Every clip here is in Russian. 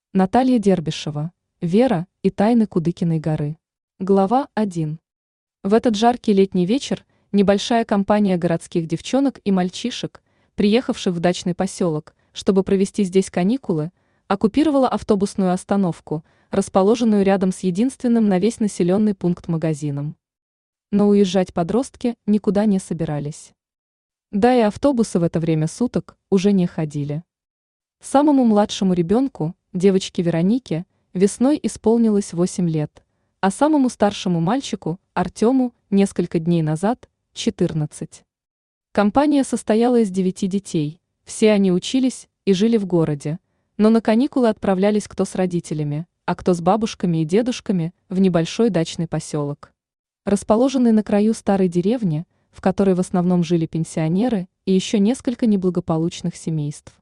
Наталья Дербишева. Вера и тайны Кудыкиной горы. Глава 1. В этот жаркий летний вечер небольшая компания городских девчонок и мальчишек, приехавших в дачный поселок, чтобы провести здесь каникулы, оккупировала автобусную остановку, расположенную рядом с единственным на весь населенный пункт магазином. Но уезжать подростки никуда не собирались. Да и автобусы в это время суток уже не ходили. Самому младшему ребенку, девочке Веронике, весной исполнилось 8 лет, а самому старшему мальчику, Артему, несколько дней назад – 14. Компания состояла из 9 детей, все они учились и жили в городе, но на каникулы отправлялись кто с родителями, а кто с бабушками и дедушками в небольшой дачный поселок. Расположенный на краю старой деревни, в которой в основном жили пенсионеры и еще несколько неблагополучных семейств.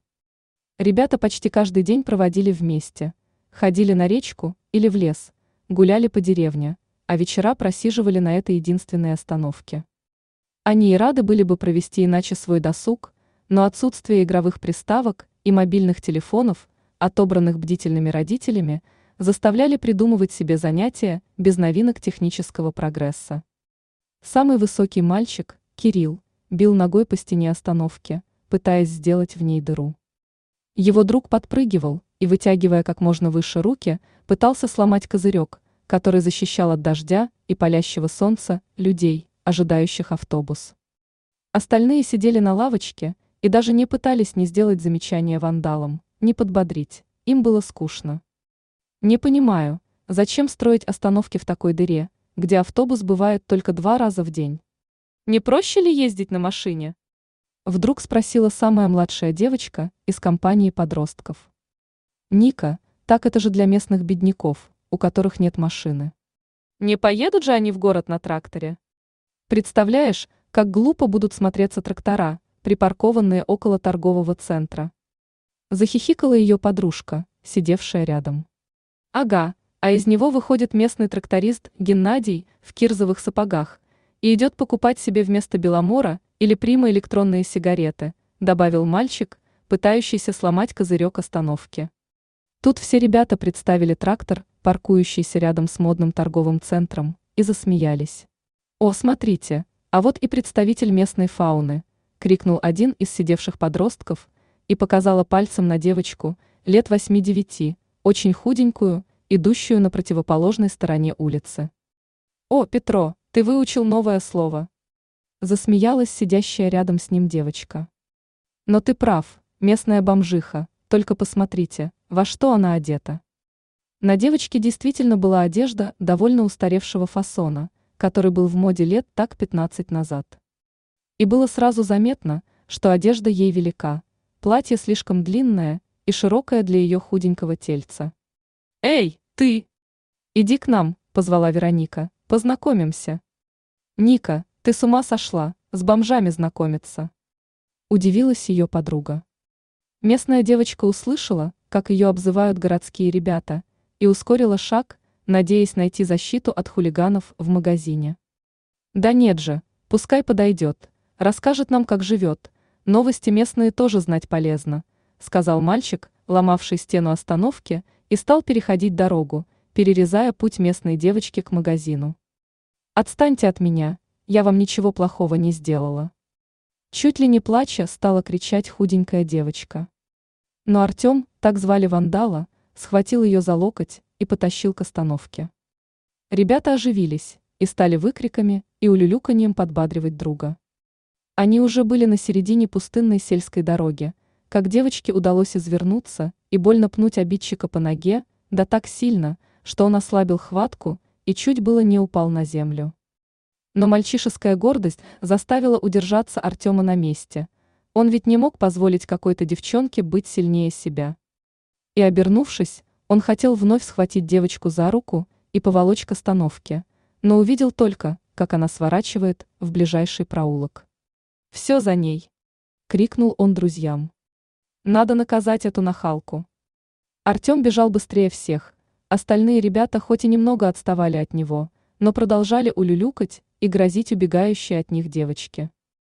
Ребята почти каждый день проводили вместе, ходили на речку или в лес, гуляли по деревне, а вечера просиживали на этой единственной остановке. Они и рады были бы провести иначе свой досуг, но отсутствие игровых приставок и мобильных телефонов, отобранных бдительными родителями, заставляли придумывать себе занятия без новинок технического прогресса. Самый высокий мальчик, Кирилл, бил ногой по стене остановки, пытаясь сделать в ней дыру. Его друг подпрыгивал и, вытягивая как можно выше руки, пытался сломать козырек, который защищал от дождя и палящего солнца людей, ожидающих автобус. Остальные сидели на лавочке и даже не пытались ни сделать замечания вандалам, ни подбодрить, им было скучно. Не понимаю, зачем строить остановки в такой дыре, где автобус бывает только 2 раза в день? Не проще ли ездить на машине? Вдруг спросила самая младшая девочка из компании подростков. Ника, так это же для местных бедняков, у которых нет машины. Не поедут же они в город на тракторе? Представляешь, как глупо будут смотреться трактора, припаркованные около торгового центра. Захихикала ее подружка, сидевшая рядом. Ага, а из него выходит местный тракторист Геннадий в кирзовых сапогах и идет покупать себе вместо Беломора или Прима электронные сигареты, добавил мальчик, пытающийся сломать козырек остановки. Тут все ребята представили трактор, паркующийся рядом с модным торговым центром, и засмеялись. «О, смотрите, а вот и представитель местной фауны!» – крикнул один из сидевших подростков и показала пальцем на девочку, лет 8-9, очень худенькую, идущую на противоположной стороне улицы. «О, Петро, ты выучил новое слово!» Засмеялась сидящая рядом с ним девочка. Но ты прав, местная бомжиха, только посмотрите, во что она одета. На девочке действительно была одежда довольно устаревшего фасона, который был в моде лет так 15 назад. И было сразу заметно, что одежда ей велика, платье слишком длинное и широкое для ее худенького тельца. «Эй, ты! Иди к нам», – позвала Вероника, – «познакомимся». «Ника, ты с ума сошла, с бомжами знакомиться?» Удивилась ее подруга. Местная девочка услышала, как ее обзывают городские ребята, и ускорила шаг, надеясь найти защиту от хулиганов в магазине. «Да нет же, пускай подойдет, расскажет нам, как живет, новости местные тоже знать полезно», сказал мальчик, ломавший стену остановки, и стал переходить дорогу, перерезая путь местной девочки к магазину. «Отстаньте от меня, я вам ничего плохого не сделала». Чуть ли не плача стала кричать худенькая девочка. Но Артем, так звали вандала, схватил ее за локоть и потащил к остановке. Ребята оживились и стали выкриками и улюлюканьем подбадривать друга. Они уже были на середине пустынной сельской дороги, как девочке удалось извернуться и больно пнуть обидчика по ноге, да так сильно, что он ослабил хватку и чуть было не упал на землю. Но мальчишеская гордость заставила удержаться Артема на месте. Он ведь не мог позволить какой-то девчонке быть сильнее себя. И обернувшись, он хотел вновь схватить девочку за руку и поволочь к остановке, но увидел только, как она сворачивает в ближайший проулок. «Все за ней!» – крикнул он друзьям. «Надо наказать эту нахалку!» Артем бежал быстрее всех, остальные ребята хоть и немного отставали от него, но продолжали улюлюкать и грозить убегающей от них девочке.